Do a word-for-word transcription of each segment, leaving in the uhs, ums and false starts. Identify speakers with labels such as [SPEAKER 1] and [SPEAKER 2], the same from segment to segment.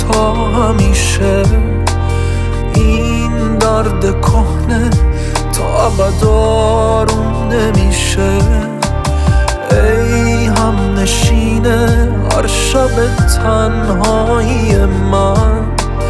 [SPEAKER 1] تا همیشه. این درد کهنه تا ابد آروم نمیشه. ای هم نشینه هر شب تنهایی من،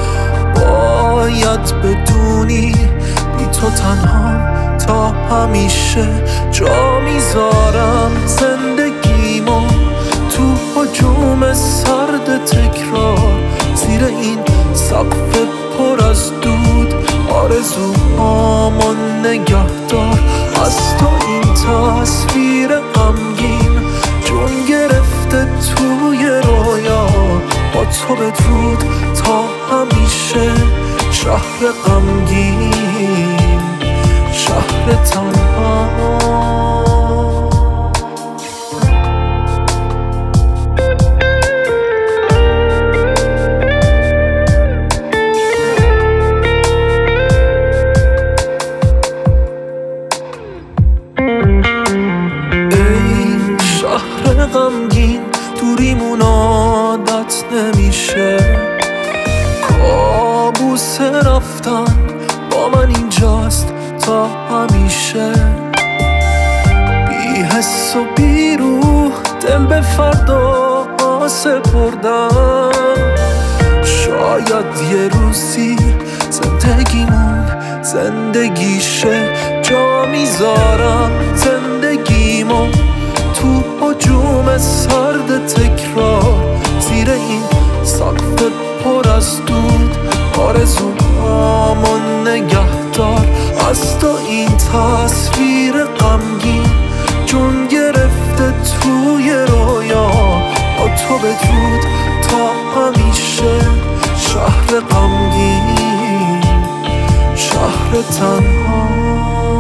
[SPEAKER 1] باید بدونی بی تو تنهام تا همیشه. جا میذارم زندگیمو تو هجوم سرد تکرار، زیر این سقف پر از دود آرزوهامو نگه دار. از تو این تصویر غمگین جون گرفته توی رویا، با تو بدرود تا همیشه. شهر غمگین، شهر تنها. شهر غمگین دوریمون عادت نمیشه. کابوس رفتن با من اینجاست تا همیشه. بی حس و بی روح دل به فردا سپردم. شاید یه روزی زندگیمون زندگیشه. جا میذارم زندگیمو تو هجوم سرد تکرار، زیر این سقف پر از دود آرزوهامو نگه دار. از تو این تصویر غمگین جون گرفته توی رویا، با تو بدرود تا همیشه. شهر غمگین، شهر تنها.